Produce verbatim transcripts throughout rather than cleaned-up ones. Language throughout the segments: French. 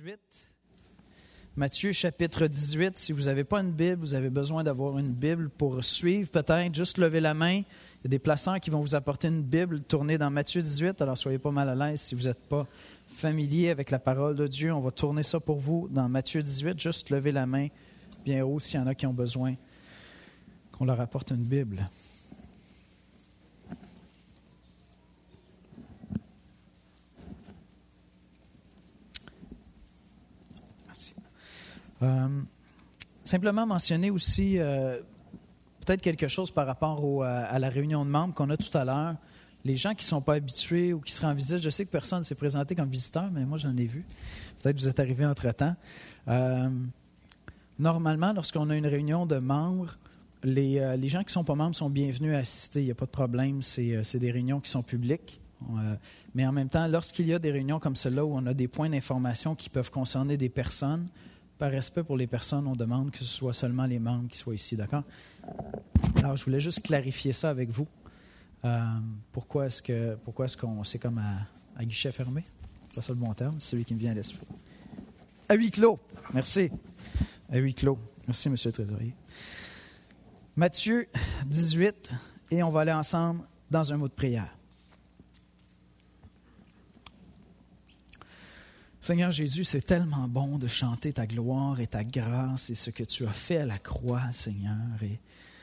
dix-huit. Matthieu chapitre dix-huit. Si vous n'avez pas une Bible, vous avez besoin d'avoir une Bible pour suivre peut-être. Juste lever la main. Il y a des placeurs qui vont vous apporter une Bible. Tournez dans Matthieu dix-huit. Alors soyez pas mal à l'aise si vous n'êtes pas familier avec la parole de Dieu. On va tourner ça pour vous dans Matthieu dix-huit. Juste lever la main bien haut s'il y en a qui ont besoin qu'on leur apporte une Bible. Euh, simplement mentionner aussi euh, peut-être quelque chose par rapport au, à, à la réunion de membres qu'on a tout à l'heure. Les gens qui ne sont pas habitués ou qui seraient en visite, je sais que personne ne s'est présenté comme visiteur, mais moi j'en ai vu. Peut-être que vous êtes arrivés entre-temps. Euh, normalement, lorsqu'on a une réunion de membres, les, euh, les gens qui ne sont pas membres sont bienvenus à assister. Il n'y a pas de problème, c'est, euh, c'est des réunions qui sont publiques. Euh, mais en même temps, lorsqu'il y a des réunions comme celle-là où on a des points d'information qui peuvent concerner des personnes, par respect pour les personnes, on demande que ce soit seulement les membres qui soient ici, d'accord? Alors, je voulais juste clarifier ça avec vous. Euh, pourquoi est-ce que pourquoi est-ce qu'on c'est comme à, à guichet fermé? C'est pas ça le bon terme, c'est celui qui me vient à l'esprit. À huis clos. Merci. À huis clos. Merci, monsieur le trésorier. Matthieu dix-huit, et on va aller ensemble dans un mot de prière. Seigneur Jésus, c'est tellement bon de chanter ta gloire et ta grâce et ce que tu as fait à la croix, Seigneur. Et,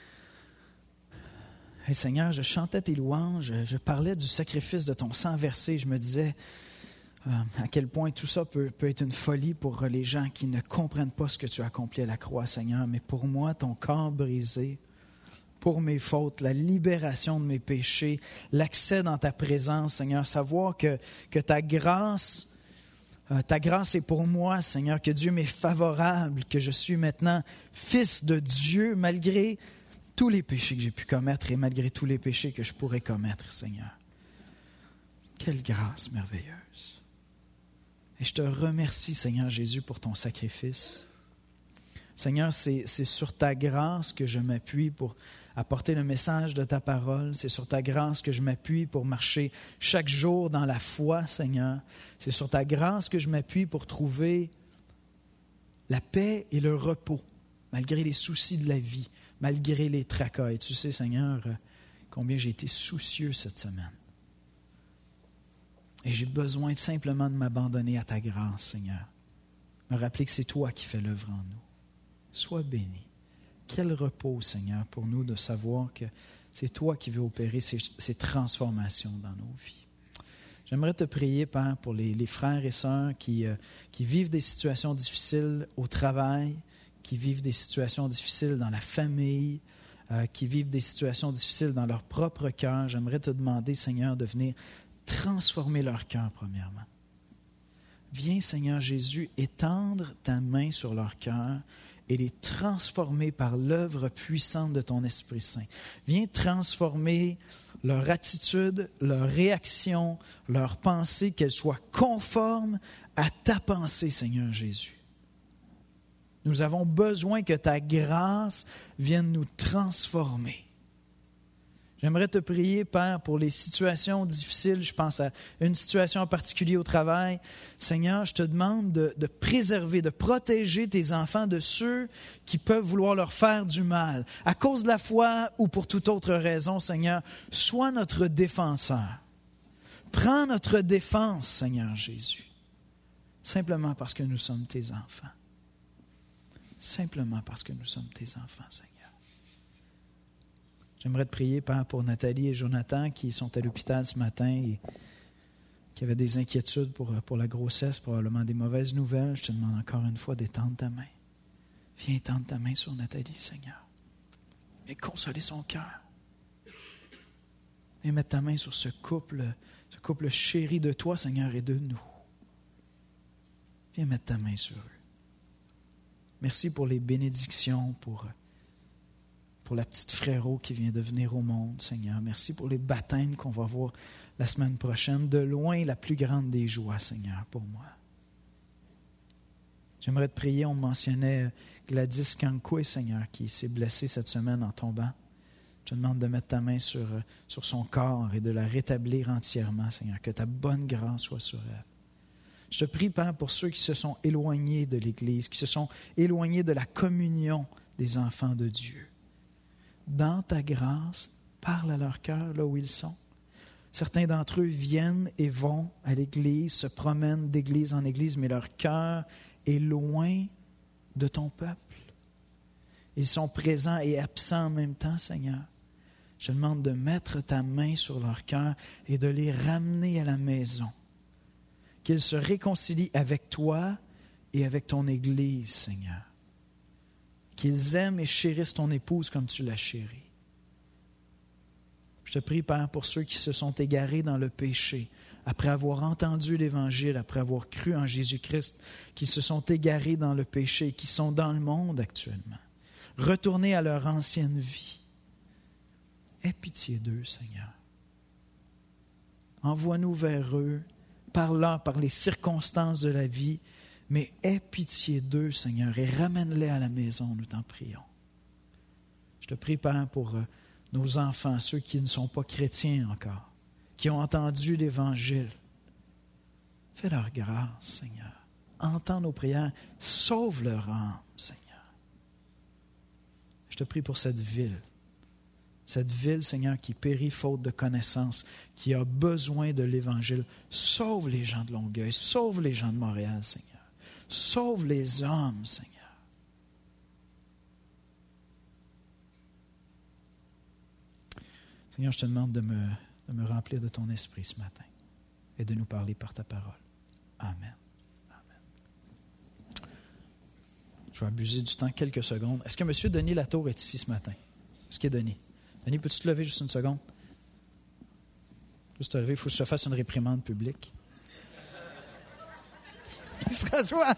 et Seigneur, je chantais tes louanges, je parlais du sacrifice de ton sang versé. Je me disais euh, à quel point tout ça peut, peut être une folie pour les gens qui ne comprennent pas ce que tu as accompli à la croix, Seigneur. Mais pour moi, ton corps brisé, pour mes fautes, la libération de mes péchés, l'accès dans ta présence, Seigneur, savoir que, que ta grâce... Euh, ta grâce est pour moi, Seigneur, que Dieu m'est favorable, que je suis maintenant fils de Dieu, malgré tous les péchés que j'ai pu commettre et malgré tous les péchés que je pourrais commettre, Seigneur. Quelle grâce merveilleuse. Et je te remercie, Seigneur Jésus, pour ton sacrifice. Seigneur, c'est, c'est sur ta grâce que je m'appuie pour apporter le message de ta parole. C'est sur ta grâce que je m'appuie pour marcher chaque jour dans la foi, Seigneur. C'est sur ta grâce que je m'appuie pour trouver la paix et le repos, malgré les soucis de la vie, malgré les tracas. Et tu sais, Seigneur, combien j'ai été soucieux cette semaine. Et j'ai besoin simplement de m'abandonner à ta grâce, Seigneur. Me rappeler que c'est toi qui fais l'œuvre en nous. Sois béni. Quel repos, Seigneur, pour nous de savoir que c'est toi qui veux opérer ces, ces transformations dans nos vies. J'aimerais te prier, Père, pour les, les frères et sœurs qui, euh, qui vivent des situations difficiles au travail, qui vivent des situations difficiles dans la famille, euh, qui vivent des situations difficiles dans leur propre cœur. J'aimerais te demander, Seigneur, de venir transformer leur cœur, premièrement. Viens, Seigneur Jésus, étendre ta main sur leur cœur et les transformer par l'œuvre puissante de ton Esprit Saint. Viens transformer leur attitude, leur réaction, leur pensée, qu'elles soient conformes à ta pensée, Seigneur Jésus. Nous avons besoin que ta grâce vienne nous transformer. J'aimerais te prier, Père, pour les situations difficiles. Je pense à une situation en particulier au travail. Seigneur, je te demande de, de préserver, de protéger tes enfants de ceux qui peuvent vouloir leur faire du mal. À cause de la foi ou pour toute autre raison, Seigneur, sois notre défenseur. Prends notre défense, Seigneur Jésus. Simplement parce que nous sommes tes enfants. Simplement parce que nous sommes tes enfants, Seigneur. J'aimerais te prier, Père, pour Nathalie et Jonathan qui sont à l'hôpital ce matin et qui avaient des inquiétudes pour, pour la grossesse, probablement des mauvaises nouvelles. Je te demande encore une fois d'étendre ta main. Viens étendre ta main sur Nathalie, Seigneur. Viens consoler son cœur. Viens mettre ta main sur ce couple, ce couple chéri de toi, Seigneur, et de nous. Viens mettre ta main sur eux. Merci pour les bénédictions, pour... pour la petite frérot qui vient de venir au monde, Seigneur. Merci pour les baptêmes qu'on va voir la semaine prochaine. De loin, la plus grande des joies, Seigneur, pour moi. J'aimerais te prier, on mentionnait Gladys Kankoué, Seigneur, qui s'est blessée cette semaine en tombant. Je te demande de mettre ta main sur, sur son corps et de la rétablir entièrement, Seigneur. Que ta bonne grâce soit sur elle. Je te prie, Père, pour ceux qui se sont éloignés de l'Église, qui se sont éloignés de la communion des enfants de Dieu. Dans ta grâce, parle à leur cœur là où ils sont. Certains d'entre eux viennent et vont à l'Église, se promènent d'église en église, mais leur cœur est loin de ton peuple. Ils sont présents et absents en même temps, Seigneur. Je te demande de mettre ta main sur leur cœur et de les ramener à la maison. Qu'ils se réconcilient avec toi et avec ton Église, Seigneur. Qu'ils aiment et chérissent ton épouse comme tu l'as chérie. Je te prie, Père, pour ceux qui se sont égarés dans le péché, après avoir entendu l'Évangile, après avoir cru en Jésus-Christ, qui se sont égarés dans le péché, qui sont dans le monde actuellement. Retournez à leur ancienne vie. Aie pitié d'eux, Seigneur. Envoie-nous vers eux, parle-leur par les circonstances de la vie, mais aie pitié d'eux, Seigneur, et ramène-les à la maison, nous t'en prions. Je te prie, Père, pour nos enfants, ceux qui ne sont pas chrétiens encore, qui ont entendu l'Évangile. Fais leur grâce, Seigneur. Entends nos prières, sauve leur âme, Seigneur. Je te prie pour cette ville. Cette ville, Seigneur, qui périt faute de connaissance, qui a besoin de l'Évangile. Sauve les gens de Longueuil, sauve les gens de Montréal, Seigneur. Sauve les hommes, Seigneur. Seigneur, je te demande de me, de me remplir de ton esprit ce matin et de nous parler par ta parole. Amen. Amen. Je vais abuser du temps quelques secondes. Est-ce que M. Denis Latour est ici ce matin? Est-ce qu'il est Denis? Denis, peux-tu te lever juste une seconde? Juste te lever, il faut que je te fasse une réprimande publique. Il se rassoit.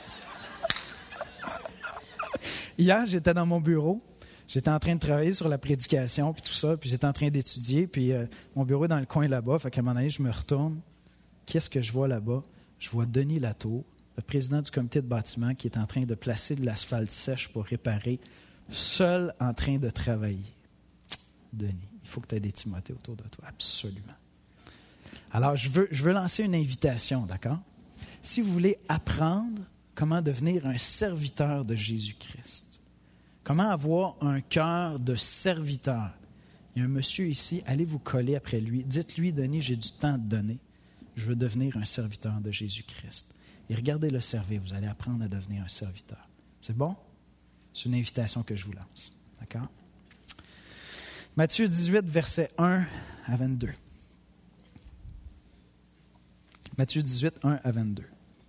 Hier, j'étais dans mon bureau. J'étais en train de travailler sur la prédication, puis tout ça, puis j'étais en train d'étudier, puis euh, mon bureau est dans le coin là-bas, fait qu'à un moment donné, je me retourne. Qu'est-ce que je vois là-bas? Je vois Denis Latour, le président du comité de bâtiment, qui est en train de placer de l'asphalte sèche pour réparer, seul en train de travailler. Denis, il faut que tu aies des Timothées autour de toi, absolument. Alors, je veux, je veux lancer une invitation, d'accord? Si vous voulez apprendre comment devenir un serviteur de Jésus-Christ, comment avoir un cœur de serviteur, il y a un monsieur ici, allez vous coller après lui. Dites-lui, Denis, j'ai du temps à te donner. Je veux devenir un serviteur de Jésus-Christ. Et regardez le servir, vous allez apprendre à devenir un serviteur. C'est bon? C'est une invitation que je vous lance. D'accord? Matthieu dix-huit, versets un à vingt-deux. Matthieu dix-huit, un à vingt-deux.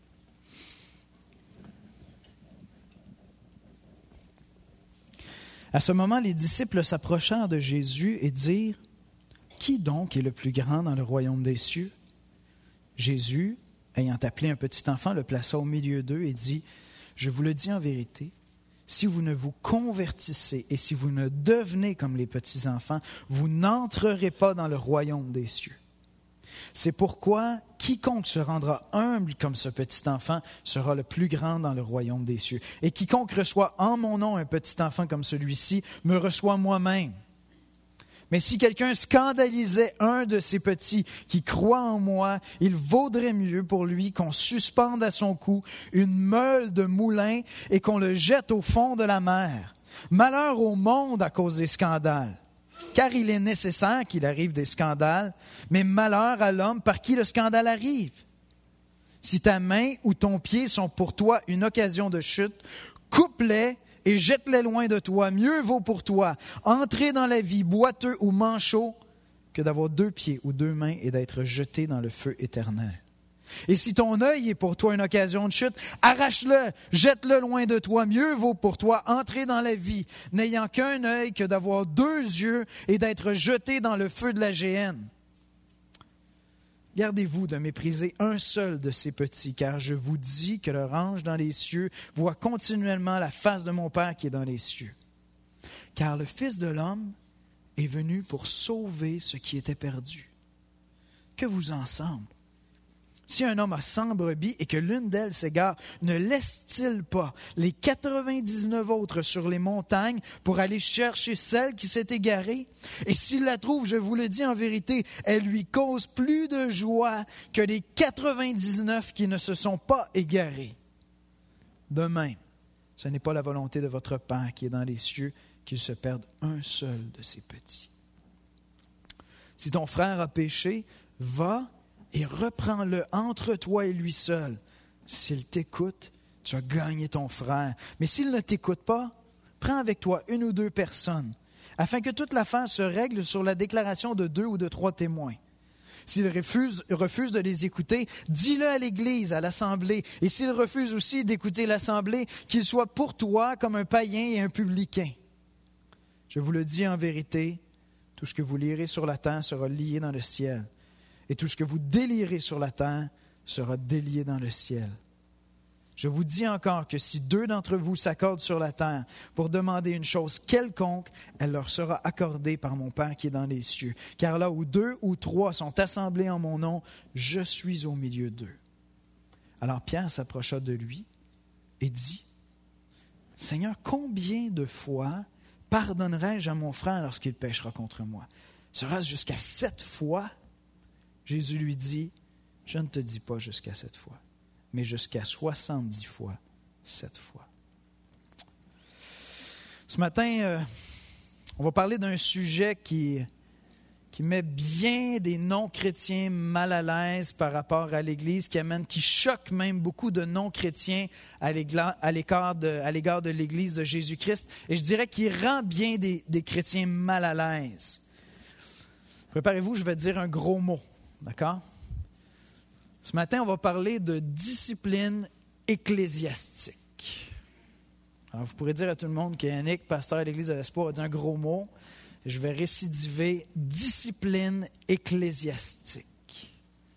À ce moment, les disciples s'approchèrent de Jésus et dirent, « Qui donc est le plus grand dans le royaume des cieux? » Jésus, ayant appelé un petit enfant, le plaça au milieu d'eux et dit, « Je vous le dis en vérité, si vous ne vous convertissez et si vous ne devenez comme les petits enfants, vous n'entrerez pas dans le royaume des cieux. C'est pourquoi quiconque se rendra humble comme ce petit enfant sera le plus grand dans le royaume des cieux. Et quiconque reçoit en mon nom un petit enfant comme celui-ci me reçoit moi-même. Mais si quelqu'un scandalisait un de ces petits qui croient en moi, il vaudrait mieux pour lui qu'on suspende à son cou une meule de moulin et qu'on le jette au fond de la mer. Malheur au monde à cause des scandales. Car il est nécessaire qu'il arrive des scandales, mais malheur à l'homme par qui le scandale arrive. Si ta main ou ton pied sont pour toi une occasion de chute, coupe-les et jette-les loin de toi. Mieux vaut pour toi entrer dans la vie boiteux ou manchot que d'avoir deux pieds ou deux mains et d'être jeté dans le feu éternel. Et si ton œil est pour toi une occasion de chute, arrache-le, jette-le loin de toi. Mieux vaut pour toi entrer dans la vie, n'ayant qu'un œil que d'avoir deux yeux et d'être jeté dans le feu de la géhenne. Gardez-vous de mépriser un seul de ces petits, car je vous dis que leur ange dans les cieux voit continuellement la face de mon Père qui est dans les cieux. Car le Fils de l'homme est venu pour sauver ce qui était perdu. Que vous en semble? Si un homme a cent brebis et que l'une d'elles s'égare, ne laisse-t-il pas les quatre-vingt-dix-neuf autres sur les montagnes pour aller chercher celle qui s'est égarée? Et s'il la trouve, je vous le dis en vérité, elle lui cause plus de joie que les quatre-vingt-dix-neuf qui ne se sont pas égarés. De même, ce n'est pas la volonté de votre Père qui est dans les cieux qu'il se perde un seul de ses petits. Si ton frère a péché, va et reprends-le entre toi et lui seul. S'il t'écoute, tu as gagné ton frère. Mais s'il ne t'écoute pas, prends avec toi une ou deux personnes, afin que toute l'affaire se règle sur la déclaration de deux ou de trois témoins. S'il refuse, refuse de les écouter, dis-le à l'Église, à l'Assemblée. Et s'il refuse aussi d'écouter l'Assemblée, qu'il soit pour toi comme un païen et un publicain. Je vous le dis en vérité, tout ce que vous lirez sur la terre sera lié dans le ciel. Et tout ce que vous délierez sur la terre sera délié dans le ciel. Je vous dis encore que si deux d'entre vous s'accordent sur la terre pour demander une chose quelconque, elle leur sera accordée par mon Père qui est dans les cieux. Car là où deux ou trois sont assemblés en mon nom, je suis au milieu d'eux. Alors Pierre s'approcha de lui et dit, « Seigneur, combien de fois pardonnerai-je à mon frère lorsqu'il péchera contre moi? Sera-ce jusqu'à sept fois? » Jésus lui dit, « Je ne te dis pas jusqu'à sept fois, mais jusqu'à soixante-dix fois, sept fois. » Ce matin, euh, on va parler d'un sujet qui, qui met bien des non-chrétiens mal à l'aise par rapport à l'Église, qui amène, qui choque même beaucoup de non-chrétiens à l'égard, à l'égard de, à l'égard de l'Église de Jésus-Christ, et je dirais qu'il rend bien des, des chrétiens mal à l'aise. Préparez-vous, je vais dire un gros mot. D'accord? Ce matin, on va parler de discipline ecclésiastique. Alors, vous pourrez dire à tout le monde qu'Yannick, pasteur à l'Église de l'Espoir, a dit un gros mot. Et je vais récidiver discipline ecclésiastique.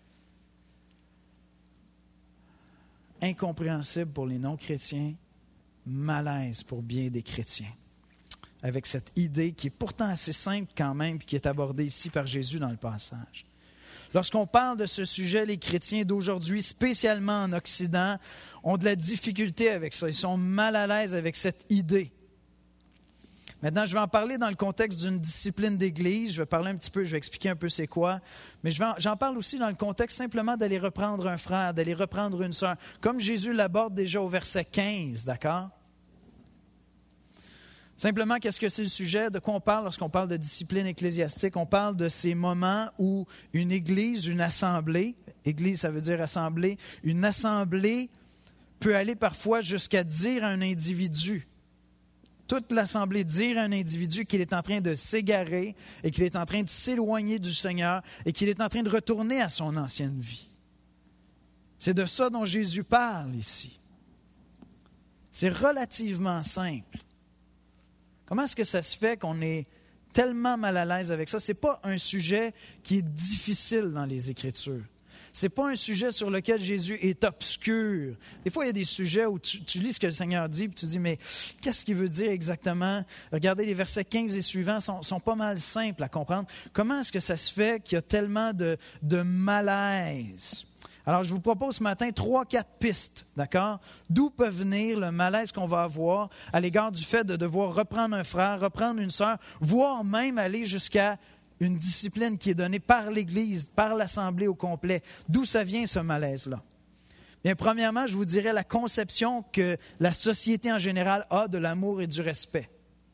Incompréhensible pour les non-chrétiens, malaise pour bien des chrétiens. Avec cette idée qui est pourtant assez simple quand même, puis qui est abordée ici par Jésus dans le passage. Lorsqu'on parle de ce sujet, les chrétiens d'aujourd'hui, spécialement en Occident, ont de la difficulté avec ça. Ils sont mal à l'aise avec cette idée. Maintenant, je vais en parler dans le contexte d'une discipline d'Église. Je vais parler un petit peu, je vais expliquer un peu c'est quoi. Mais je vais en, j'en parle aussi dans le contexte simplement d'aller reprendre un frère, d'aller reprendre une sœur. Comme Jésus l'aborde déjà au verset quinze, d'accord? Simplement, qu'est-ce que c'est le sujet? De quoi on parle lorsqu'on parle de discipline ecclésiastique? On parle de ces moments où une église, une assemblée, église ça veut dire assemblée, une assemblée peut aller parfois jusqu'à dire à un individu, toute l'assemblée dire à un individu qu'il est en train de s'égarer et qu'il est en train de s'éloigner du Seigneur et qu'il est en train de retourner à son ancienne vie. C'est de ça dont Jésus parle ici. C'est relativement simple. Comment est-ce que ça se fait qu'on est tellement mal à l'aise avec ça? Ce n'est pas un sujet qui est difficile dans les Écritures. Ce n'est pas un sujet sur lequel Jésus est obscur. Des fois, il y a des sujets où tu, tu lis ce que le Seigneur dit et tu dis, mais qu'est-ce qu'il veut dire exactement? Regardez, les versets quinze et suivants sont, sont pas mal simples à comprendre. Comment est-ce que ça se fait qu'il y a tellement de, de malaise? Alors, je vous propose ce matin trois, quatre pistes, d'accord? D'où peut venir le malaise qu'on va avoir à l'égard du fait de devoir reprendre un frère, reprendre une sœur, voire même aller jusqu'à une discipline qui est donnée par l'Église, par l'Assemblée au complet. D'où ça vient ce malaise-là? Bien, premièrement, je vous dirais la conception que la société en général a de l'amour et du respect.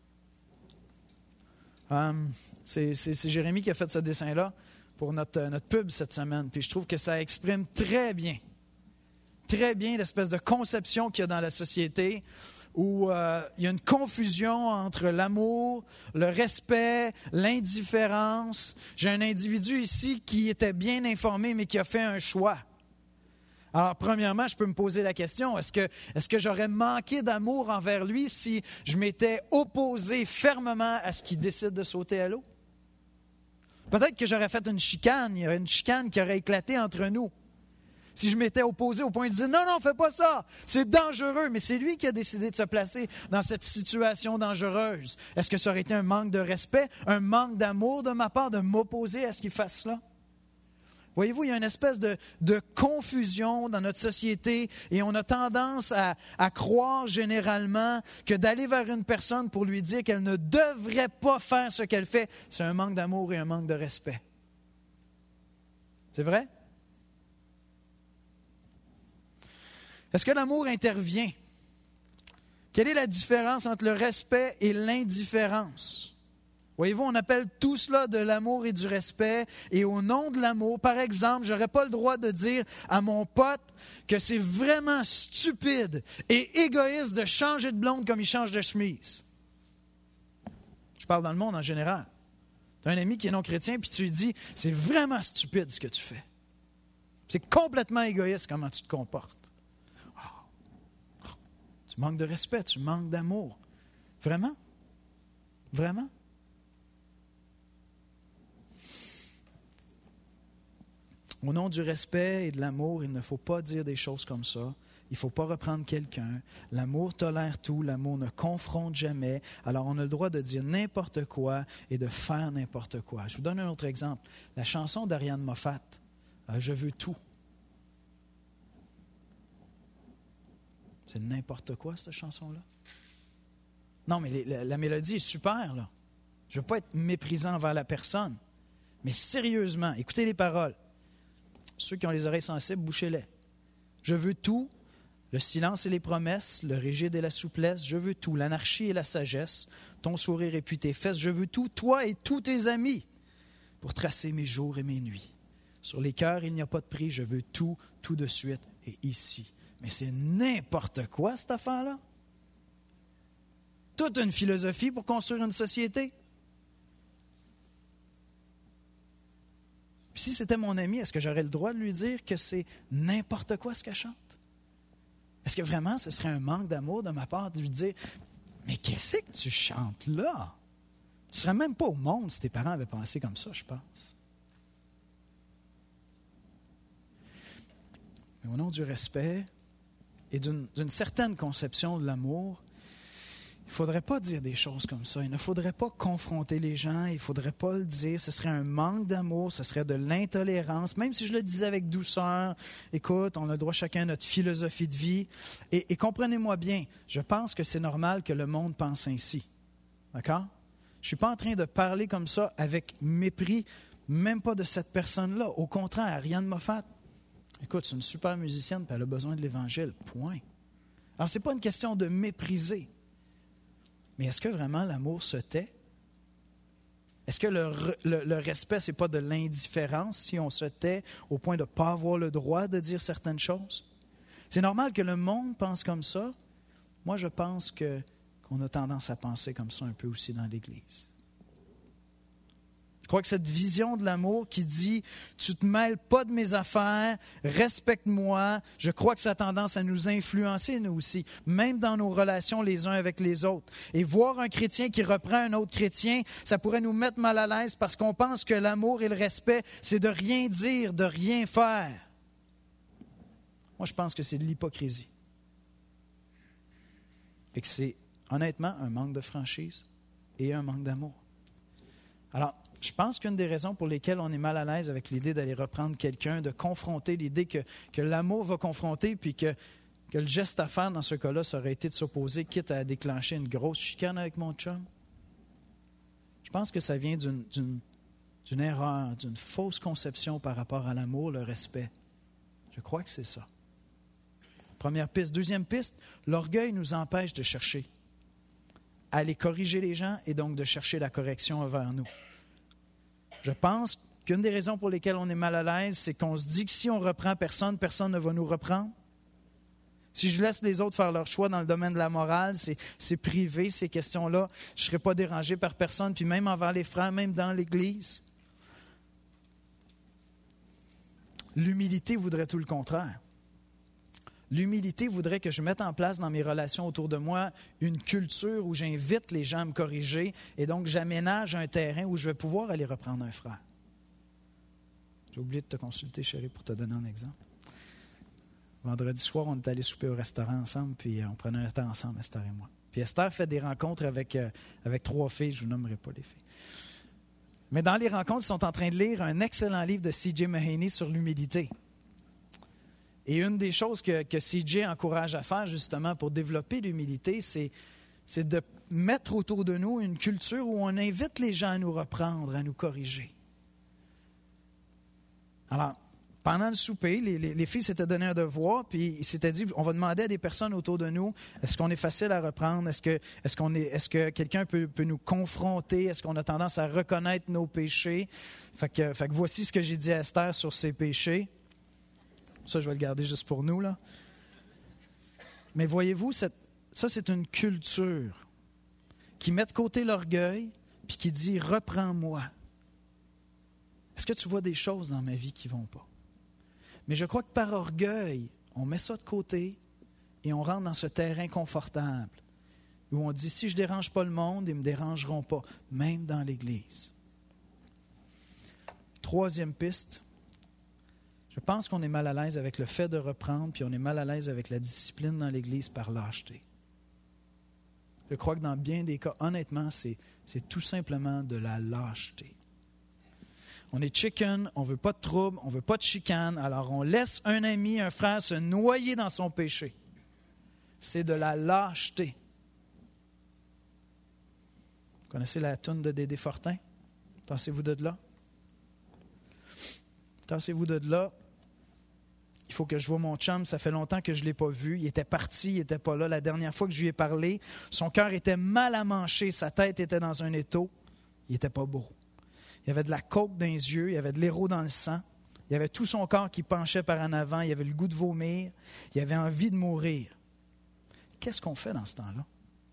Um, c'est, c'est, c'est Jérémie qui a fait ce dessin-là pour notre, notre pub cette semaine. Puis je trouve que ça exprime très bien, très bien l'espèce de conception qu'il y a dans la société où euh, il y a une confusion entre l'amour, le respect, l'indifférence. J'ai un individu ici qui était bien informé, mais qui a fait un choix. Alors, premièrement, je peux me poser la question, est-ce que, est-ce que j'aurais manqué d'amour envers lui si je m'étais opposé fermement à ce qu'il décide de sauter à l'eau? Peut-être que j'aurais fait une chicane, il y aurait une chicane qui aurait éclaté entre nous. Si je m'étais opposé au point de dire « Non, non, fais pas ça, c'est dangereux », mais c'est lui qui a décidé de se placer dans cette situation dangereuse. Est-ce que ça aurait été un manque de respect, un manque d'amour de ma part de m'opposer à ce qu'il fasse cela? Voyez-vous, il y a une espèce de, de confusion dans notre société et on a tendance à, à croire généralement que d'aller vers une personne pour lui dire qu'elle ne devrait pas faire ce qu'elle fait, c'est un manque d'amour et un manque de respect. C'est vrai? Est-ce que l'amour intervient? Quelle est la différence entre le respect et l'indifférence? Voyez-vous, on appelle tout cela de l'amour et du respect. Et au nom de l'amour, par exemple, je n'aurais pas le droit de dire à mon pote que c'est vraiment stupide et égoïste de changer de blonde comme il change de chemise. Je parle dans le monde en général. Tu as un ami qui est non-chrétien, puis tu lui dis, c'est vraiment stupide ce que tu fais. C'est complètement égoïste comment tu te comportes. Oh. Tu manques de respect, tu manques d'amour. Vraiment? Vraiment? Au nom du respect et de l'amour, il ne faut pas dire des choses comme ça. Il ne faut pas reprendre quelqu'un. L'amour tolère tout, l'amour ne confronte jamais. Alors, on a le droit de dire n'importe quoi et de faire n'importe quoi. Je vous donne un autre exemple. La chanson d'Ariane Moffat, « Je veux tout ». C'est n'importe quoi, cette chanson-là. Non, mais les, la, la mélodie est super, là. Je ne veux pas être méprisant envers la personne. Mais sérieusement, écoutez les paroles. Ceux qui ont les oreilles sensibles, bouchez-les. Je veux tout, le silence et les promesses, le rigide et la souplesse. Je veux tout, l'anarchie et la sagesse, ton sourire et puis tes fesses. Je veux tout, toi et tous tes amis, pour tracer mes jours et mes nuits. Sur les cœurs, il n'y a pas de prix. Je veux tout, tout de suite et ici. Mais c'est n'importe quoi, cette affaire-là. Toute une philosophie pour construire une société. Puis si c'était mon ami, est-ce que j'aurais le droit de lui dire que c'est n'importe quoi ce qu'elle chante? Est-ce que vraiment ce serait un manque d'amour de ma part de lui dire « Mais qu'est-ce que tu chantes là? » Tu ne serais même pas au monde si tes parents avaient pensé comme ça, je pense. Mais au nom du respect et d'une, d'une certaine conception de l'amour, il ne faudrait pas dire des choses comme ça. Il ne faudrait pas confronter les gens. Il ne faudrait pas le dire. Ce serait un manque d'amour. Ce serait de l'intolérance. Même si je le disais avec douceur, écoute, on a le droit chacun à notre philosophie de vie. Et, et comprenez-moi bien, je pense que c'est normal que le monde pense ainsi. D'accord? Je ne suis pas en train de parler comme ça avec mépris, même pas de cette personne-là. Au contraire, Ariane Moffat, écoute, c'est une super musicienne, puis elle a besoin de l'Évangile. Point. Alors, ce n'est pas une question de mépriser. Mais est-ce que vraiment l'amour se tait? Est-ce que le, le, le respect, ce n'est pas de l'indifférence si on se tait au point de ne pas avoir le droit de dire certaines choses? C'est normal que le monde pense comme ça. Moi, je pense que, qu'on a tendance à penser comme ça un peu aussi dans l'Église. Je crois que cette vision de l'amour qui dit « tu ne te mêles pas de mes affaires, respecte-moi », je crois que ça a tendance à nous influencer, nous aussi, même dans nos relations les uns avec les autres. Et voir un chrétien qui reprend un autre chrétien, ça pourrait nous mettre mal à l'aise parce qu'on pense que l'amour et le respect, c'est de rien dire, de rien faire. Moi, je pense que c'est de l'hypocrisie. Et que c'est, honnêtement, un manque de franchise et un manque d'amour. Alors, je pense qu'une des raisons pour lesquelles on est mal à l'aise avec l'idée d'aller reprendre quelqu'un, de confronter l'idée que, que l'amour va confronter, puis que, que le geste à faire dans ce cas-là, ça aurait été de s'opposer, quitte à déclencher une grosse chicane avec mon chum. Je pense que ça vient d'une, d'une, d'une erreur, d'une fausse conception par rapport à l'amour, le respect. Je crois que c'est ça. Première piste. Deuxième piste, l'orgueil nous empêche de chercher, à aller corriger les gens et donc de chercher la correction envers nous. Je pense qu'une des raisons pour lesquelles on est mal à l'aise, c'est qu'on se dit que si on reprend personne, personne ne va nous reprendre. Si je laisse les autres faire leur choix dans le domaine de la morale, c'est, c'est privé, ces questions-là. Je ne serai pas dérangé par personne, puis même envers les frères, même dans l'Église. L'humilité voudrait tout le contraire. L'humilité voudrait que je mette en place dans mes relations autour de moi une culture où j'invite les gens à me corriger et donc j'aménage un terrain où je vais pouvoir aller reprendre un frère. J'ai oublié de te consulter, chérie, pour te donner un exemple. Vendredi soir, on est allé souper au restaurant ensemble, puis on prenait un temps ensemble, Esther et moi. Puis Esther fait des rencontres avec, euh, avec trois filles, je ne vous nommerai pas les filles. Mais dans les rencontres, ils sont en train de lire un excellent livre de C J Mahaney sur l'humilité. Et une des choses que, que C J encourage à faire justement pour développer l'humilité, c'est, c'est de mettre autour de nous une culture où on invite les gens à nous reprendre, à nous corriger. Alors, pendant le souper, les, les, les filles s'étaient donné un devoir, puis ils s'étaient dit, on va demander à des personnes autour de nous, est-ce qu'on est facile à reprendre? Est-ce que, est-ce qu'on est, est-ce que quelqu'un peut, peut nous confronter? Est-ce qu'on a tendance à reconnaître nos péchés? Fait que, fait que voici ce que j'ai dit à Esther sur ses péchés. Ça, je vais le garder juste pour nous, là. Mais voyez-vous, cette, ça, c'est une culture qui met de côté l'orgueil, puis qui dit, reprends-moi. Est-ce que tu vois des choses dans ma vie qui ne vont pas? Mais je crois que par orgueil, on met ça de côté et on rentre dans ce terrain confortable où on dit, si je ne dérange pas le monde, ils ne me dérangeront pas, même dans l'Église. Troisième piste, je pense qu'on est mal à l'aise avec le fait de reprendre, puis on est mal à l'aise avec la discipline dans l'Église par lâcheté. Je crois que dans bien des cas, honnêtement, c'est, c'est tout simplement de la lâcheté. On est chicken, on ne veut pas de trouble, on ne veut pas de chicane, alors on laisse un ami, un frère se noyer dans son péché. C'est de la lâcheté. Vous connaissez la toune de Dédé Fortin? Tassez-vous de là. Tassez-vous de là. Il faut que je voie mon chum, ça fait longtemps que je ne l'ai pas vu. Il était parti, il n'était pas là. La dernière fois que je lui ai parlé, son cœur était mal amanché, sa tête était dans un étau. Il n'était pas beau. Il y avait de la coke dans les yeux, il y avait de l'héros dans le sang. Il y avait tout son corps qui penchait par en avant, il avait le goût de vomir, il avait envie de mourir. Qu'est-ce qu'on fait dans ce temps-là?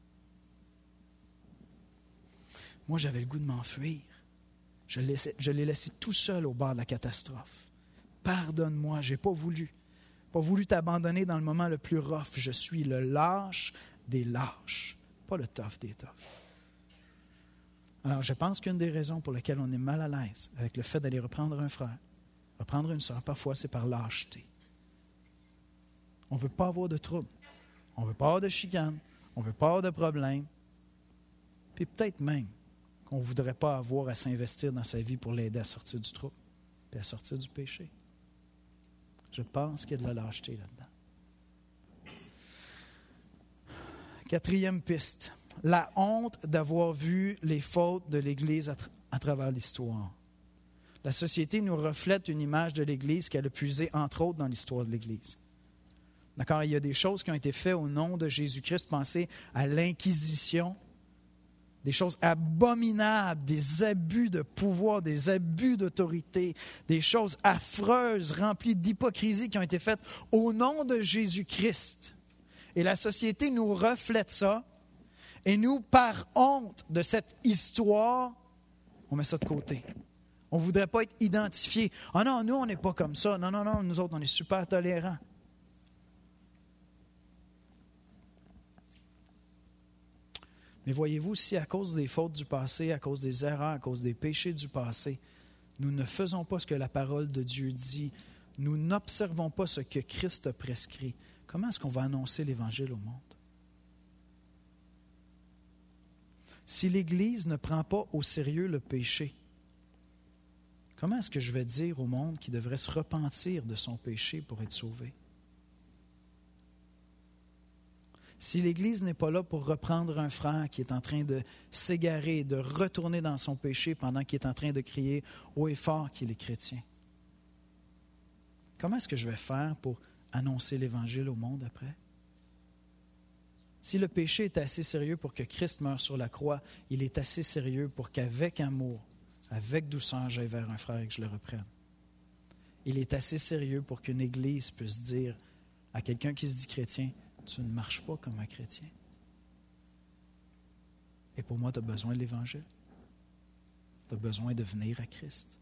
Moi, j'avais le goût de m'enfuir. Je l'ai laissé, je l'ai laissé tout seul au bord de la catastrophe. Pardonne-moi, je n'ai pas voulu. Pas voulu t'abandonner dans le moment le plus rough. Je suis le lâche des lâches, pas le tough des toughs. Alors, je pense qu'une des raisons pour lesquelles on est mal à l'aise avec le fait d'aller reprendre un frère, reprendre une sœur, parfois, c'est par lâcheté. On ne veut pas avoir de trouble. On ne veut pas avoir de chicane. On ne veut pas avoir de problème. Puis peut-être même qu'on ne voudrait pas avoir à s'investir dans sa vie pour l'aider à sortir du trouble et à sortir du péché. Je pense qu'il y a de la lâcheté là-dedans. Quatrième piste. La honte d'avoir vu les fautes de l'Église à, tra- à travers l'histoire. La société nous reflète une image de l'Église qu'elle a puisée, entre autres, dans l'histoire de l'Église. D'accord? Il y a des choses qui ont été faites au nom de Jésus-Christ. Pensez à l'Inquisition, des choses abominables, des abus de pouvoir, des abus d'autorité, des choses affreuses, remplies d'hypocrisie qui ont été faites au nom de Jésus-Christ. Et la société nous reflète ça. Et nous, par honte de cette histoire, on met ça de côté. On ne voudrait pas être identifié. « Ah non, nous, on n'est pas comme ça. Non, non, non, nous autres, on est super tolérants. » Mais voyez-vous, si à cause des fautes du passé, à cause des erreurs, à cause des péchés du passé, nous ne faisons pas ce que la parole de Dieu dit, nous n'observons pas ce que Christ a prescrit, comment est-ce qu'on va annoncer l'Évangile au monde? Si l'Église ne prend pas au sérieux le péché, comment est-ce que je vais dire au monde qu'il devrait se repentir de son péché pour être sauvé? Si l'Église n'est pas là pour reprendre un frère qui est en train de s'égarer, de retourner dans son péché pendant qu'il est en train de crier haut et fort qu'il est chrétien, comment est-ce que je vais faire pour annoncer l'Évangile au monde après? Si le péché est assez sérieux pour que Christ meure sur la croix, il est assez sérieux pour qu'avec amour, avec douceur, j'aille vers un frère et que je le reprenne. Il est assez sérieux pour qu'une Église puisse dire à quelqu'un qui se dit chrétien, tu ne marches pas comme un chrétien. Et pour moi, tu as besoin de l'Évangile. Tu as besoin de venir à Christ.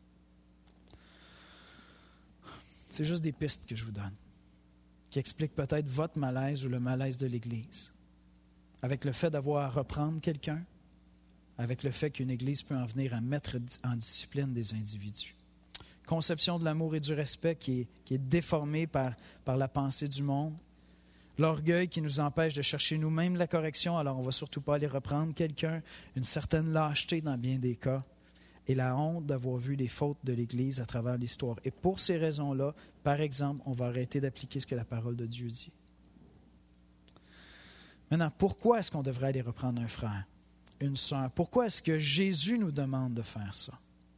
C'est juste des pistes que je vous donne, qui expliquent peut-être votre malaise ou le malaise de l'Église. Avec le fait d'avoir à reprendre quelqu'un, avec le fait qu'une Église peut en venir à mettre en discipline des individus. Conception de l'amour et du respect qui est, qui est déformée par, par la pensée du monde. L'orgueil qui nous empêche de chercher nous-mêmes la correction, alors on ne va surtout pas aller reprendre quelqu'un. Une certaine lâcheté dans bien des cas. et la honte d'avoir vu les fautes de l'Église à travers l'histoire. Et pour ces raisons-là, par exemple, on va arrêter d'appliquer ce que la parole de Dieu dit. Maintenant, pourquoi est-ce qu'on devrait aller reprendre un frère, une sœur? Pourquoi est-ce que Jésus nous demande de faire ça?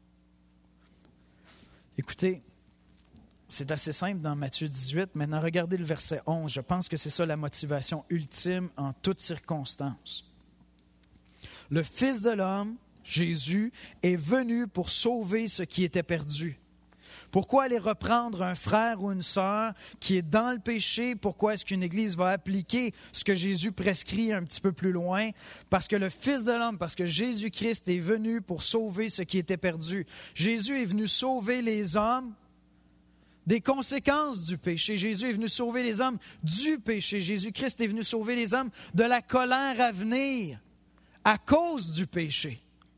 Écoutez, c'est assez simple dans Matthieu dix-huit. Maintenant, regardez le verset onze. Je pense que c'est ça la motivation ultime en toutes circonstances. Le Fils de l'homme, Jésus, est venu pour sauver ce qui était perdu. Pourquoi aller reprendre un frère ou une sœur qui est dans le péché? Pourquoi est-ce qu'une Église va appliquer ce que Jésus prescrit un petit peu plus loin? Parce que le Fils de l'homme, parce que Jésus-Christ est venu pour sauver ce qui était perdu. Jésus est venu sauver les hommes des conséquences du péché. Jésus est venu sauver les hommes du péché. Jésus-Christ est venu sauver les hommes de la colère à venir à cause du péché.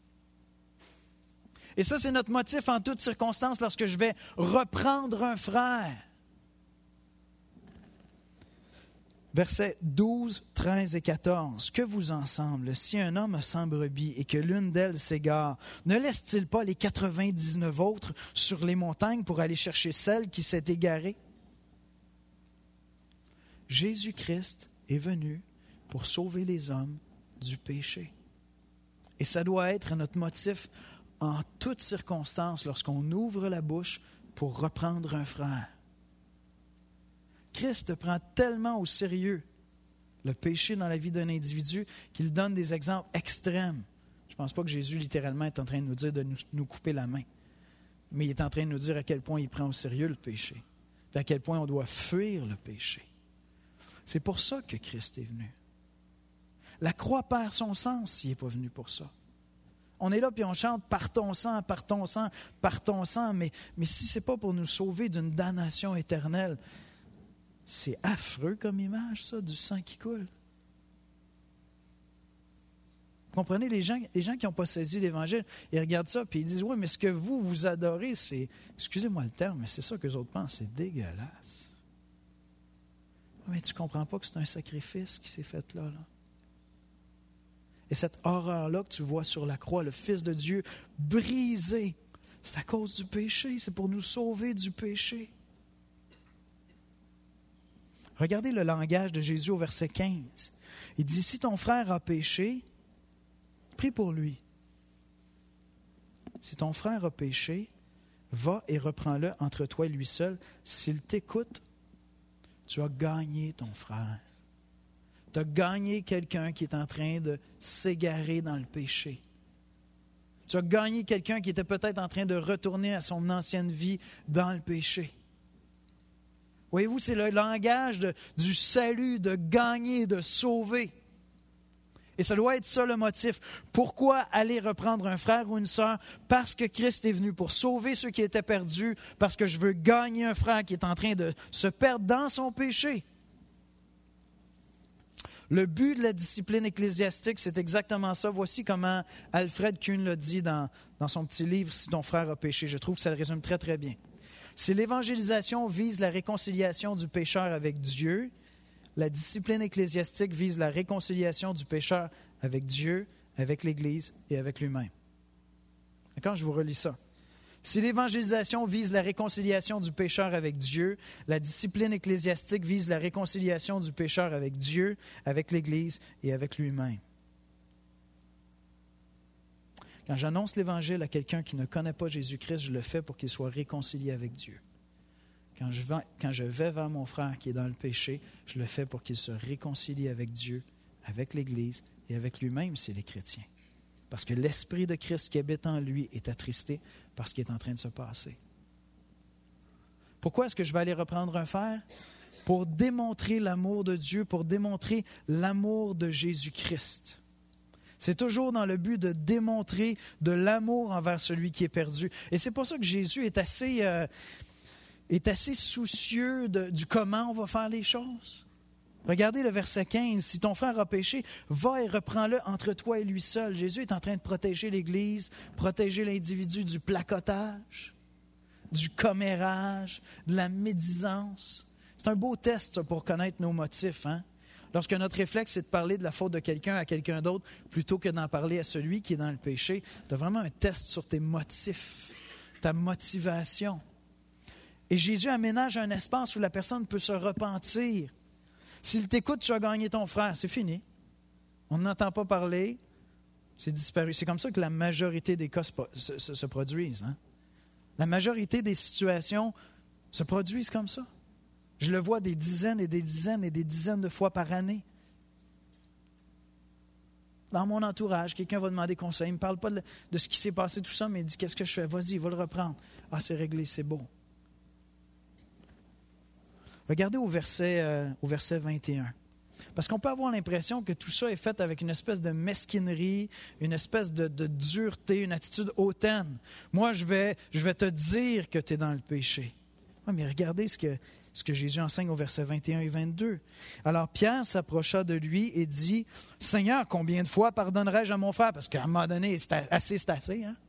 Et ça, c'est notre motif en toutes circonstances lorsque je vais reprendre un frère. Versets douze, treize et quatorze. Que vous en semble, si un homme a cent brebis et que l'une d'elles s'égare, ne laisse-t-il pas les quatre-vingt-dix-neuf autres sur les montagnes pour aller chercher celle qui s'est égarée? Jésus-Christ est venu pour sauver les hommes du péché. Et ça doit être notre motif en toutes circonstances lorsqu'on ouvre la bouche pour reprendre un frère. Christ prend tellement au sérieux le péché dans la vie d'un individu qu'il donne des exemples extrêmes. Je ne pense pas que Jésus littéralement est en train de nous dire de nous, nous couper la main, mais il est en train de nous dire à quel point il prend au sérieux le péché, et à quel point on doit fuir le péché. C'est pour ça que Christ est venu. La croix perd son sens s'il n'est pas venu pour ça. On est là puis on chante « Par ton sang, par ton sang, par ton sang », mais, mais si ce n'est pas pour nous sauver d'une damnation éternelle, c'est affreux comme image, ça, du sang qui coule. Vous comprenez, les gens, les gens qui n'ont pas saisi l'Évangile, ils regardent ça puis ils disent « Oui, mais ce que vous, vous adorez, c'est, excusez-moi le terme, mais c'est ça que les autres pensent, c'est dégueulasse. » Mais tu ne comprends pas que c'est un sacrifice qui s'est fait là, là. Et cette horreur-là que tu vois sur la croix, le Fils de Dieu brisé, c'est à cause du péché, c'est pour nous sauver du péché. Regardez le langage de Jésus au verset quinze. Il dit, si ton frère a péché, prie pour lui. Si ton frère a péché, va et reprends-le entre toi et lui seul. S'il t'écoute, tu as gagné ton frère. Tu as gagné quelqu'un qui est en train de s'égarer dans le péché. Tu as gagné quelqu'un qui était peut-être en train de retourner à son ancienne vie dans le péché. Voyez-vous, c'est le langage de, du salut, de gagner, de sauver. Et ça doit être ça le motif. Pourquoi aller reprendre un frère ou une sœur? Parce que Christ est venu pour sauver ceux qui étaient perdus, parce que je veux gagner un frère qui est en train de se perdre dans son péché. Le but de la discipline ecclésiastique, c'est exactement ça. Voici comment Alfred Kuhn l'a dit dans, dans son petit livre « Si ton frère a péché ». Je trouve que ça le résume très, très bien. Si l'évangélisation vise la réconciliation du pécheur avec Dieu, la discipline ecclésiastique vise la réconciliation du pécheur avec Dieu, avec l'Église et avec lui-même. D'accord? Je vous relis ça. Si l'évangélisation vise la réconciliation du pécheur avec Dieu, la discipline ecclésiastique vise la réconciliation du pécheur avec Dieu, avec l'Église et avec lui-même. Quand j'annonce l'Évangile à quelqu'un qui ne connaît pas Jésus-Christ, je le fais pour qu'il soit réconcilié avec Dieu. Quand je, vais, quand je vais vers mon frère qui est dans le péché, je le fais pour qu'il se réconcilie avec Dieu, avec l'Église et avec lui-même s'il est chrétien. Parce que l'Esprit de Christ qui habite en lui est attristé par ce qui est en train de se passer. Pourquoi est-ce que je vais aller reprendre un frère? Pour démontrer l'amour de Dieu, pour démontrer l'amour de Jésus-Christ. C'est toujours dans le but de démontrer de l'amour envers celui qui est perdu. Et c'est pour ça que Jésus est assez, euh, est assez soucieux de, du comment on va faire les choses. Regardez le verset quinze. Si ton frère a péché, va et reprends-le entre toi et lui seul. Jésus est en train de protéger l'Église, protéger l'individu du placotage, du commérage, de la médisance. C'est un beau test ça, pour connaître nos motifs. Hein? Lorsque notre réflexe, c'est de parler de la faute de quelqu'un à quelqu'un d'autre, plutôt que d'en parler à celui qui est dans le péché, tu as vraiment un test sur tes motifs, ta motivation. Et Jésus aménage un espace où la personne peut se repentir. S'il t'écoute, tu as gagné ton frère. C'est fini. On n'entend pas parler. C'est disparu. C'est comme ça que la majorité des cas se, se, se produisent. Hein? La majorité des situations se produisent comme ça. Je le vois des dizaines et des dizaines et des dizaines de fois par année. Dans mon entourage, quelqu'un va demander conseil. Il ne me parle pas de, de ce qui s'est passé, tout ça, mais il dit, qu'est-ce que je fais? Vas-y, va le reprendre. Ah, c'est réglé, c'est beau. Regardez au verset, euh, au verset vingt et un. Parce qu'on peut avoir l'impression que tout ça est fait avec une espèce de mesquinerie, une espèce de, de dureté, une attitude hautaine. Moi, je vais, je vais te dire que tu es dans le péché. Oui, mais regardez ce que, ce que Jésus enseigne au verset vingt et un et vingt-deux. Alors Pierre s'approcha de lui et dit, « Seigneur, combien de fois pardonnerai-je à mon frère? » Parce qu'à un moment donné, c'est assez, c'est assez. Hein?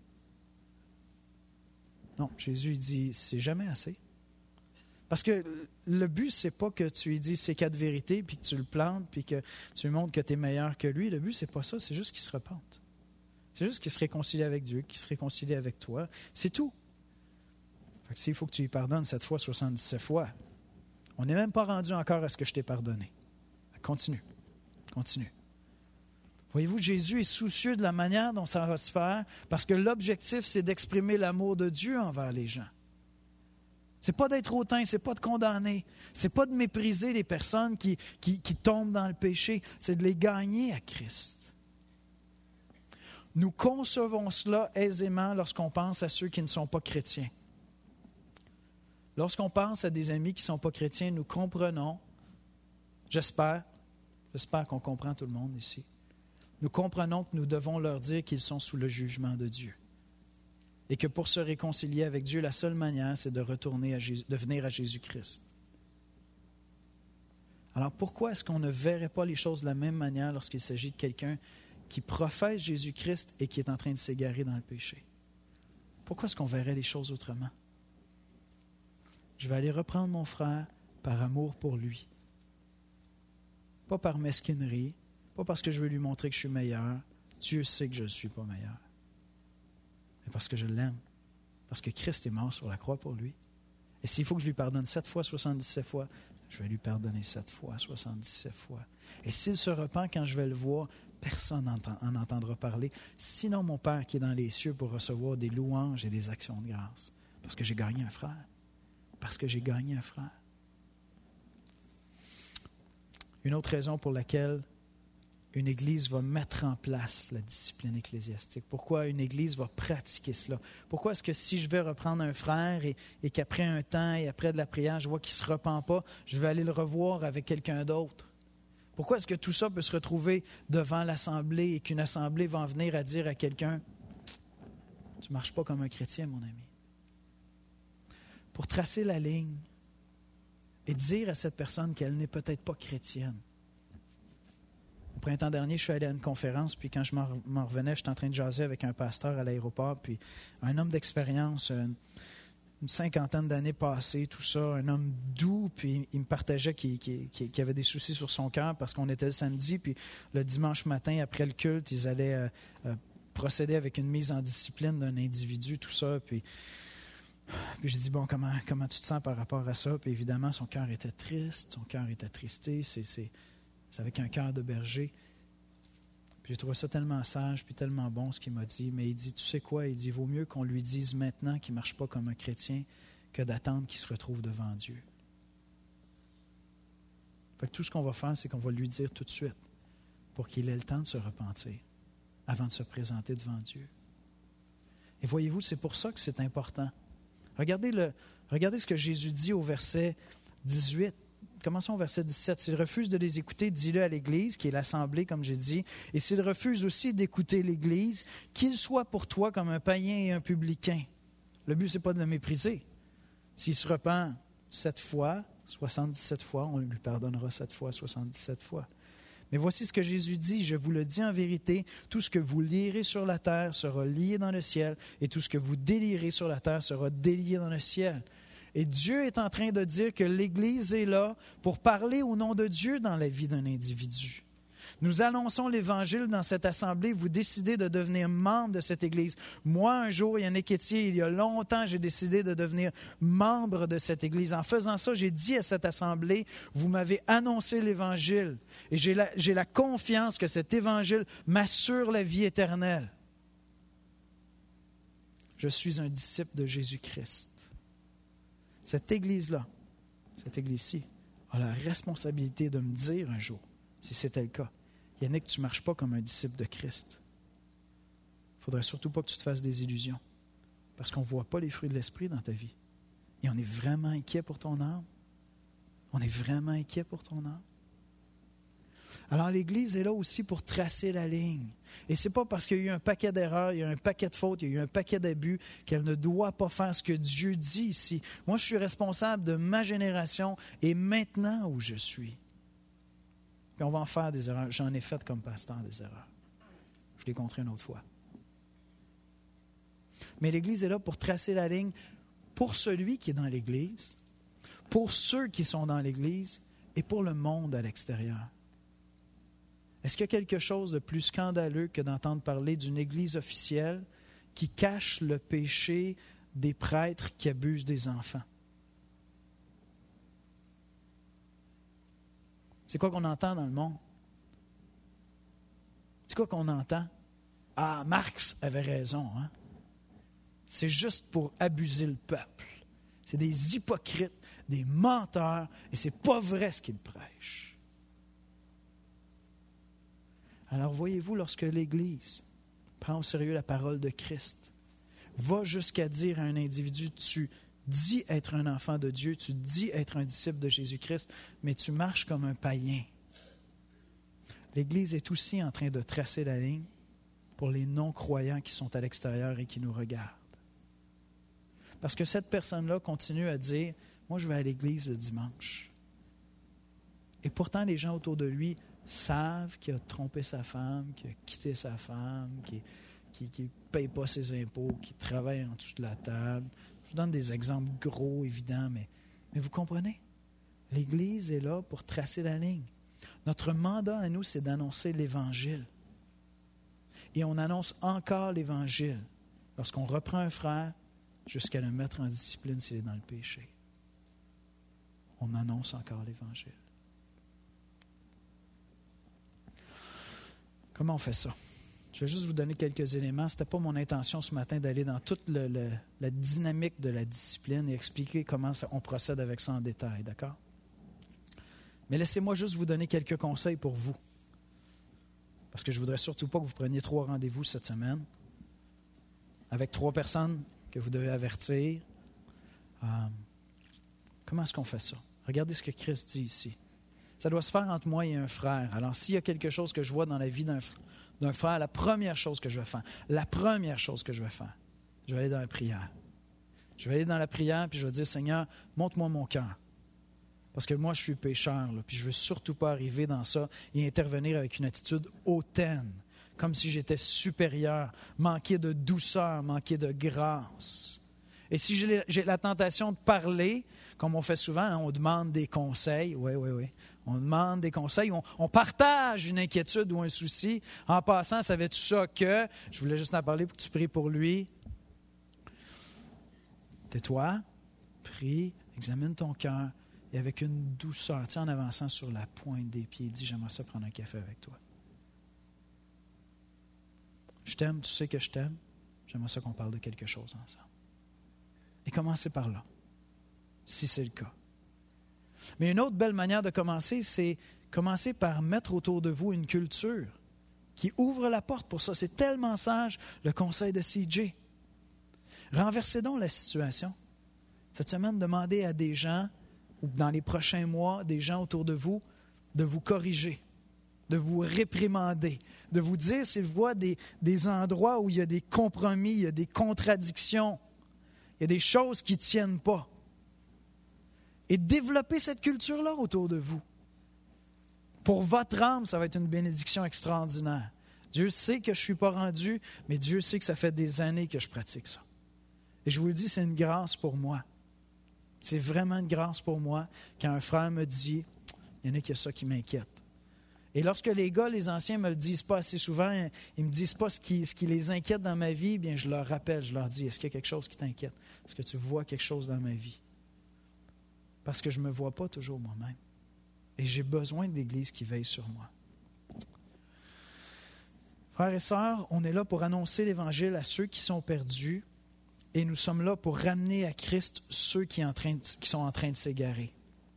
Non, Jésus il dit, « C'est jamais assez. » Parce que le but, c'est pas que tu lui dises ces quatre vérités, puis que tu le plantes, puis que tu lui montres que tu es meilleur que lui. Le but, c'est pas ça, c'est juste qu'il se repente. C'est juste qu'il se réconcilie avec Dieu, qu'il se réconcilie avec toi. C'est tout. Fait que s'il faut que tu lui pardonnes cette fois, soixante-dix-sept fois, on n'est même pas rendu encore à ce que je t'ai pardonné. Continue. Continue. Voyez-vous, Jésus est soucieux de la manière dont ça va se faire, parce que l'objectif, c'est d'exprimer l'amour de Dieu envers les gens. Ce n'est pas d'être hautain, ce n'est pas de condamner, ce n'est pas de mépriser les personnes qui, qui, qui tombent dans le péché, c'est de les gagner à Christ. Nous concevons cela aisément lorsqu'on pense à ceux qui ne sont pas chrétiens. Lorsqu'on pense à des amis qui ne sont pas chrétiens, nous comprenons, j'espère, j'espère qu'on comprend tout le monde ici, nous comprenons que nous devons leur dire qu'ils sont sous le jugement de Dieu. Et que pour se réconcilier avec Dieu, la seule manière, c'est de retourner à Jésus, de venir à Jésus-Christ. Alors pourquoi est-ce qu'on ne verrait pas les choses de la même manière lorsqu'il s'agit de quelqu'un qui professe Jésus-Christ et qui est en train de s'égarer dans le péché? Pourquoi est-ce qu'on verrait les choses autrement? Je vais aller reprendre mon frère par amour pour lui. Pas par mesquinerie, pas parce que je veux lui montrer que je suis meilleur. Dieu sait que je ne suis pas meilleur. Mais parce que je l'aime. Parce que Christ est mort sur la croix pour lui. Et s'il faut que je lui pardonne sept fois, soixante-dix-sept fois, je vais lui pardonner sept fois, soixante-dix-sept fois. Et s'il se repent quand je vais le voir, personne n'en entendra parler. Sinon mon Père qui est dans les cieux pour recevoir des louanges et des actions de grâce. Parce que j'ai gagné un frère. Parce que j'ai gagné un frère. Une autre raison pour laquelle une Église va mettre en place la discipline ecclésiastique. Pourquoi une Église va pratiquer cela? Pourquoi est-ce que si je vais reprendre un frère et, et qu'après un temps et après de la prière, je vois qu'il ne se repent pas, je vais aller le revoir avec quelqu'un d'autre? Pourquoi est-ce que tout ça peut se retrouver devant l'Assemblée et qu'une Assemblée va en venir à dire à quelqu'un « Tu ne marches pas comme un chrétien, mon ami. » Pour tracer la ligne et dire à cette personne qu'elle n'est peut-être pas chrétienne. Au printemps dernier, je suis allé à une conférence, puis quand je m'en revenais, j'étais en train de jaser avec un pasteur à l'aéroport, puis un homme d'expérience, une, une cinquantaine d'années passées, tout ça, un homme doux, puis il me partageait qu'il, qu'il, qu'il avait des soucis sur son cœur parce qu'on était le samedi, puis le dimanche matin, après le culte, ils allaient euh, euh, procéder avec une mise en discipline d'un individu, tout ça, puis... Puis je dis, bon, comment, comment tu te sens par rapport à ça? Puis évidemment, son cœur était triste, son cœur était attristé, c'est, c'est, c'est avec un cœur de berger. Puis j'ai trouvé ça tellement sage, puis tellement bon ce qu'il m'a dit. Mais il dit, tu sais quoi? Il dit, il vaut mieux qu'on lui dise maintenant qu'il ne marche pas comme un chrétien que d'attendre qu'il se retrouve devant Dieu. Fait que tout ce qu'on va faire, c'est qu'on va lui dire tout de suite pour qu'il ait le temps de se repentir avant de se présenter devant Dieu. Et voyez-vous, c'est pour ça que c'est important. Regardez, le, regardez ce que Jésus dit au verset dix-huit. Commençons au verset dix-sept. « S'il refuse de les écouter, dis-le à l'Église, qui est l'Assemblée, comme j'ai dit. Et s'il refuse aussi d'écouter l'Église, qu'il soit pour toi comme un païen et un publicain. » Le but, ce n'est pas de le mépriser. S'il se repent sept fois, soixante-dix-sept fois, on lui pardonnera sept fois, soixante-dix-sept fois. Mais voici ce que Jésus dit, « Je vous le dis en vérité, tout ce que vous lierez sur la terre sera lié dans le ciel, et tout ce que vous délierez sur la terre sera délié dans le ciel. » Et Dieu est en train de dire que l'Église est là pour parler au nom de Dieu dans la vie d'un individu. Nous annonçons l'Évangile dans cette assemblée. Vous décidez de devenir membre de cette Église. Moi, un jour, Yannick Étier, il y a longtemps, j'ai décidé de devenir membre de cette Église. En faisant ça, j'ai dit à cette assemblée, vous m'avez annoncé l'Évangile. Et j'ai la, j'ai la confiance que cet Évangile m'assure la vie éternelle. Je suis un disciple de Jésus-Christ. Cette Église-là, cette Église-ci, a la responsabilité de me dire un jour, si c'était le cas, Yannick, tu ne marches pas comme un disciple de Christ. Il ne faudrait surtout pas que tu te fasses des illusions, parce qu'on ne voit pas les fruits de l'Esprit dans ta vie. Et on est vraiment inquiet pour ton âme. On est vraiment inquiet pour ton âme. Alors l'Église est là aussi pour tracer la ligne. Et ce n'est pas parce qu'il y a eu un paquet d'erreurs, il y a eu un paquet de fautes, il y a eu un paquet d'abus qu'elle ne doit pas faire ce que Dieu dit ici. Moi, je suis responsable de ma génération et maintenant où je suis. Puis on va en faire des erreurs. J'en ai fait comme pasteur des erreurs. Je l'ai contré une autre fois. Mais l'Église est là pour tracer la ligne pour celui qui est dans l'Église, pour ceux qui sont dans l'Église et pour le monde à l'extérieur. Est-ce qu'il y a quelque chose de plus scandaleux que d'entendre parler d'une Église officielle qui cache le péché des prêtres qui abusent des enfants? C'est quoi qu'on entend dans le monde? C'est quoi qu'on entend? Ah, Marx avait raison, hein? C'est juste pour abuser le peuple. C'est des hypocrites, des menteurs, et c'est pas vrai ce qu'ils prêchent. Alors voyez-vous, lorsque l'Église prend au sérieux la parole de Christ, va jusqu'à dire à un individu, tu dis être un enfant de Dieu, tu dis être un disciple de Jésus-Christ, mais tu marches comme un païen. L'Église est aussi en train de tracer la ligne pour les non-croyants qui sont à l'extérieur et qui nous regardent. Parce que cette personne-là continue à dire, moi je vais à l'Église le dimanche. Et pourtant les gens autour de lui savent qu'il a trompé sa femme, qu'il a quitté sa femme, qu'il ne paye pas ses impôts, qu'il travaille en dessous de la table. Je vous donne des exemples gros, évidents, mais, mais vous comprenez? L'Église est là pour tracer la ligne. Notre mandat à nous, c'est d'annoncer l'Évangile. Et on annonce encore l'Évangile lorsqu'on reprend un frère jusqu'à le mettre en discipline s'il est dans le péché. On annonce encore l'Évangile. Comment on fait ça? Je vais juste vous donner quelques éléments. Ce n'était pas mon intention ce matin d'aller dans toute le, le, la dynamique de la discipline et expliquer comment ça, on procède avec ça en détail, d'accord? Mais laissez-moi juste vous donner quelques conseils pour vous. Parce que je ne voudrais surtout pas que vous preniez trois rendez-vous cette semaine avec trois personnes que vous devez avertir. Euh, comment est-ce qu'on fait ça? Regardez ce que Christ dit ici. Ça doit se faire entre moi et un frère. Alors, s'il y a quelque chose que je vois dans la vie d'un, d'un frère, la première chose que je vais faire, la première chose que je vais faire, je vais aller dans la prière. Je vais aller dans la prière, puis je vais dire, Seigneur, montre-moi mon cœur. Parce que moi, je suis pécheur, là, puis je ne veux surtout pas arriver dans ça et intervenir avec une attitude hautaine, comme si j'étais supérieur, manqué de douceur, manqué de grâce. Et si j'ai, j'ai la tentation de parler, comme on fait souvent, hein, on demande des conseils, oui, oui, oui, on demande des conseils, on, on partage une inquiétude ou un souci. En passant, savais-tu ça que, je voulais juste en parler pour que tu pries pour lui. Tais-toi, prie, examine ton cœur. Et avec une douceur, tu sais, en avançant sur la pointe des pieds, dis, j'aimerais ça prendre un café avec toi. Je t'aime, tu sais que je t'aime. J'aimerais ça qu'on parle de quelque chose ensemble. Et commencez par là, si c'est le cas. Mais une autre belle manière de commencer, c'est commencer par mettre autour de vous une culture qui ouvre la porte pour ça. C'est tellement sage, le conseil de C J. Renversez donc la situation. Cette semaine, demandez à des gens, ou dans les prochains mois, des gens autour de vous, de vous corriger, de vous réprimander, de vous dire s'ils voient des, des endroits où il y a des compromis, il y a des contradictions, il y a des choses qui ne tiennent pas. Et développer cette culture-là autour de vous. Pour votre âme, ça va être une bénédiction extraordinaire. Dieu sait que je ne suis pas rendu, mais Dieu sait que ça fait des années que je pratique ça. Et je vous le dis, c'est une grâce pour moi. C'est vraiment une grâce pour moi quand un frère me dit, il y en a qui a ça qui m'inquiète. Et lorsque les gars, les anciens me le disent pas assez souvent, ils ne me disent pas ce qui, ce qui les inquiète dans ma vie, bien je leur rappelle, je leur dis, est-ce qu'il y a quelque chose qui t'inquiète? Est-ce que tu vois quelque chose dans ma vie? Parce que je ne me vois pas toujours moi-même. Et j'ai besoin de l'Église qui veille sur moi. Frères et sœurs, on est là pour annoncer l'Évangile à ceux qui sont perdus et nous sommes là pour ramener à Christ ceux qui, en train de, qui sont en train de s'égarer.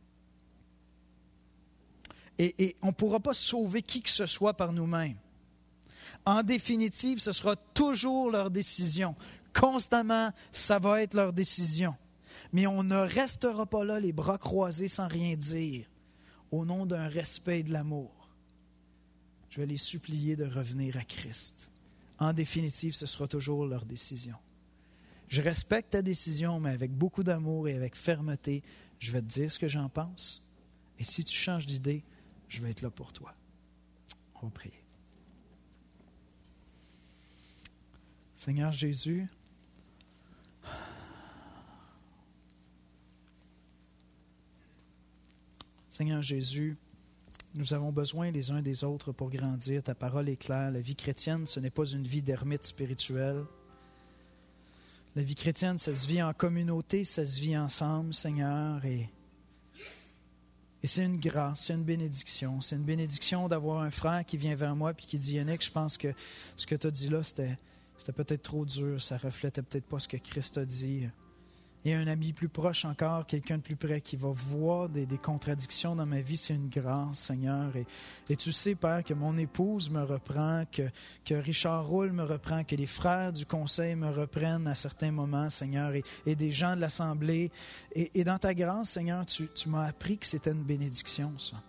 Et, et on ne pourra pas sauver qui que ce soit par nous-mêmes. En définitive, ce sera toujours leur décision. Constamment, ça va être leur décision. Mais on ne restera pas là les bras croisés sans rien dire, au nom d'un respect et de l'amour. Je vais les supplier de revenir à Christ. En définitive, ce sera toujours leur décision. Je respecte ta décision, mais avec beaucoup d'amour et avec fermeté, je vais te dire ce que j'en pense. Et si tu changes d'idée, je vais être là pour toi. On va prier. Seigneur Jésus, Seigneur Jésus, nous avons besoin les uns des autres pour grandir. Ta parole est claire. La vie chrétienne, ce n'est pas une vie d'ermite spirituel. La vie chrétienne, ça se vit en communauté, ça se vit ensemble, Seigneur. Et, et c'est une grâce, c'est une bénédiction. C'est une bénédiction d'avoir un frère qui vient vers moi et qui dit, Yannick, je pense que ce que tu as dit là, c'était, c'était peut-être trop dur. Ça ne reflétait peut-être pas ce que Christ a dit. Et un ami plus proche encore, quelqu'un de plus près qui va voir des, des contradictions dans ma vie, c'est une grâce, Seigneur. Et, et tu sais, Père, que mon épouse me reprend, que, que Richard Roule me reprend, que les frères du conseil me reprennent à certains moments, Seigneur, et, et des gens de l'Assemblée. Et, et dans ta grâce, Seigneur, tu, tu m'as appris que c'était une bénédiction, ça.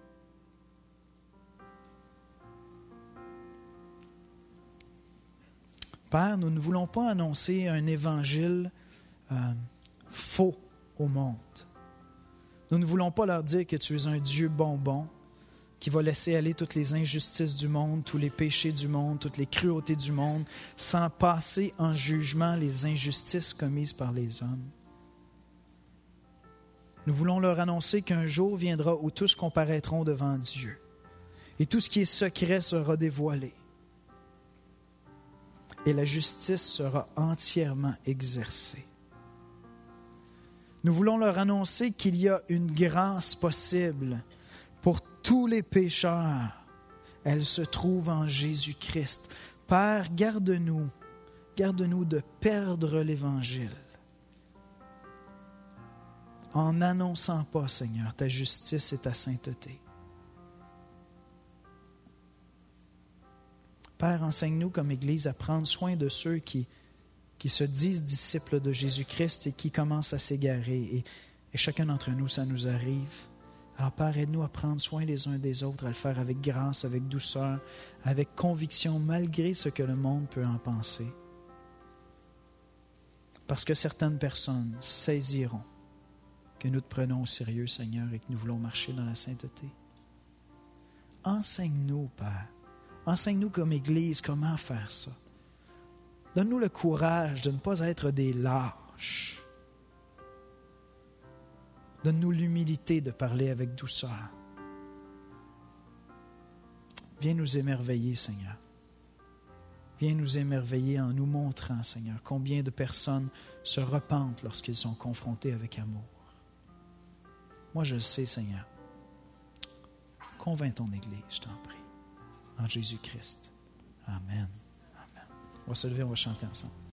Père, nous ne voulons pas annoncer un évangile Euh, faux au monde. Nous ne voulons pas leur dire que tu es un Dieu bonbon qui va laisser aller toutes les injustices du monde, tous les péchés du monde, toutes les cruautés du monde, sans passer en jugement les injustices commises par les hommes. Nous voulons leur annoncer qu'un jour viendra où tous comparaîtront devant Dieu et tout ce qui est secret sera dévoilé et la justice sera entièrement exercée. Nous voulons leur annoncer qu'il y a une grâce possible pour tous les pécheurs. Elle se trouve en Jésus-Christ. Père, garde-nous, garde-nous de perdre l'Évangile en n'annonçant pas, Seigneur, ta justice et ta sainteté. Père, enseigne-nous comme Église à prendre soin de ceux qui qui se disent disciples de Jésus-Christ et qui commencent à s'égarer. Et, et chacun d'entre nous, ça nous arrive. Alors, Père, aide-nous à prendre soin les uns des autres, à le faire avec grâce, avec douceur, avec conviction, malgré ce que le monde peut en penser. Parce que certaines personnes saisiront que nous te prenons au sérieux, Seigneur, et que nous voulons marcher dans la sainteté. Enseigne-nous, Père. Enseigne-nous comme Église comment faire ça. Donne-nous le courage de ne pas être des lâches. Donne-nous l'humilité de parler avec douceur. Viens nous émerveiller, Seigneur. Viens nous émerveiller en nous montrant, Seigneur, combien de personnes se repentent lorsqu'ils sont confrontés avec amour. Moi, je le sais, Seigneur. Convainc ton Église, je t'en prie. En Jésus-Christ. Amen. On va se lever, on va chanter ensemble.